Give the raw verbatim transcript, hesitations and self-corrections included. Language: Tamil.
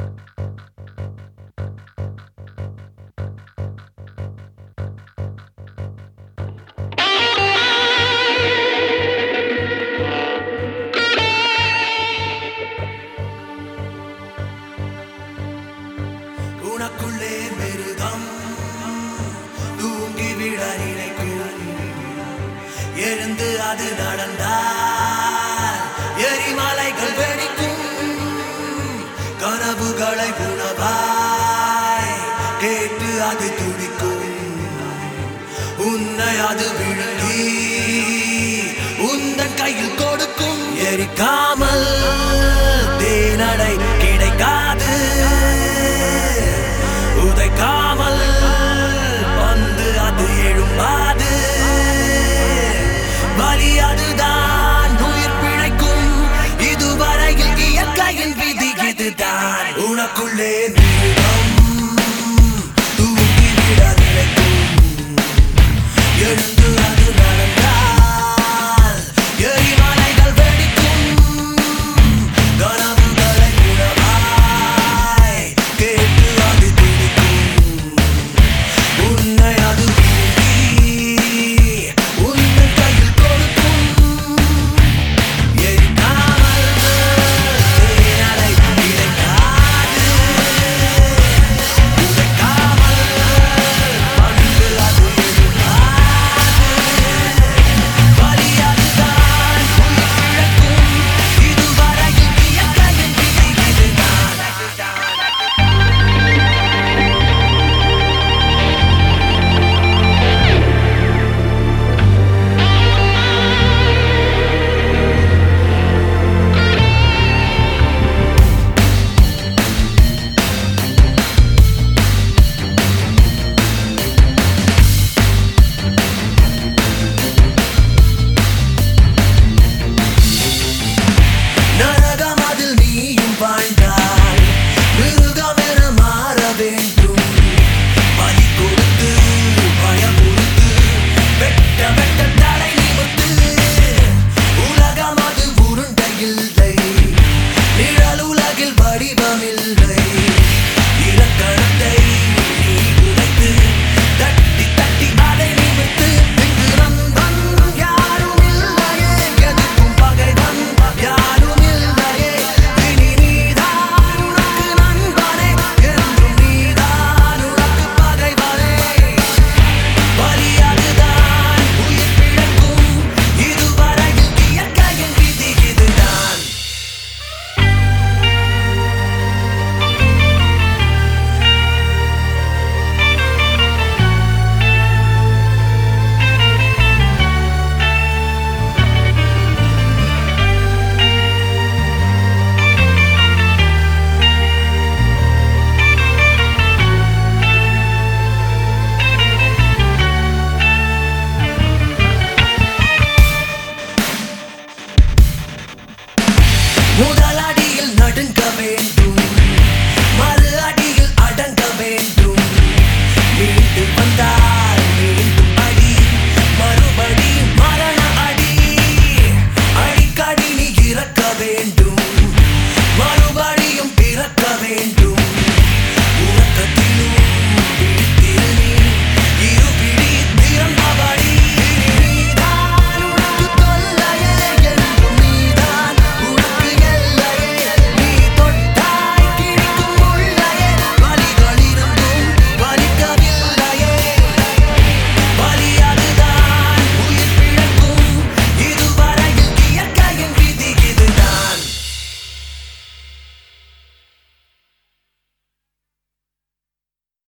உனக்குள்ளே மிருகம் தூங்கிவிட நினைக்கும், எழுந்து அது நடந்தால் எரிமலைகள் வெடிக்கும். கனவுகளை உணவாய் கேட்டு அது துடிக்கும், உன்னை அது விழுங்கி உந்தன் கையில் கொடுக்கும். எரிக்காமல் தேனடை கிடைக்காது, உதைக்காமல் வந்து அது எழும்பாது. வலி அதுதான் உயிர் பிழைக்கும், இதுவரையில் இயற்கையின் விதி இதுதான். உனக்குள்ளே மிருகம் தூங்கிவிட நினைக்கும், எழுந்து அது நடந்தால் எரிமலைகள் வெடிக்கும். கனவுகளை உணவாய் கேட்டு அது துடிக்கும், உன்னை அது விழுங்கி உந்தன் கையில் கொடுக்கும். எரிக்காமல் தேனடை கிடைக்காது, உதைக்காமல் வந்து அது எழும்பாது. வலி அதுதான் உயிர் பிழைக்கும், இதுவரையில் இயற்கையின் விதி இதுதான். நரகம் அதில் நீயும் வாழ்ந்தால் மிருகமென மாற வேண்டும். பலி கொடுத்து பயமுறுத்து வெட்ட வெட்ட தலை நிமிர்த்து. உலகம் அது உருண்டை இல்லை, நிழல் உலகில் வடிவமில்லை. இலக்கணத்தை நீ உடைத்து தட்டி தட்டி அதை நிமிர்த்து. இங்கு நண்பன் யாரும் இல்லையே, எதுக்கும் பகைவன் யாரும் இல்லையே. இனி நீதான் உனக்கு நண்பனே, என்றும் நீதான் உனக்கு பகைவனே. வலி அதுதான் உயிர் பிழைக்கும், இதுவரையில் இயற்கையின் விதி இதுதான். முதலடியில் நடுங்க வேண்டும்.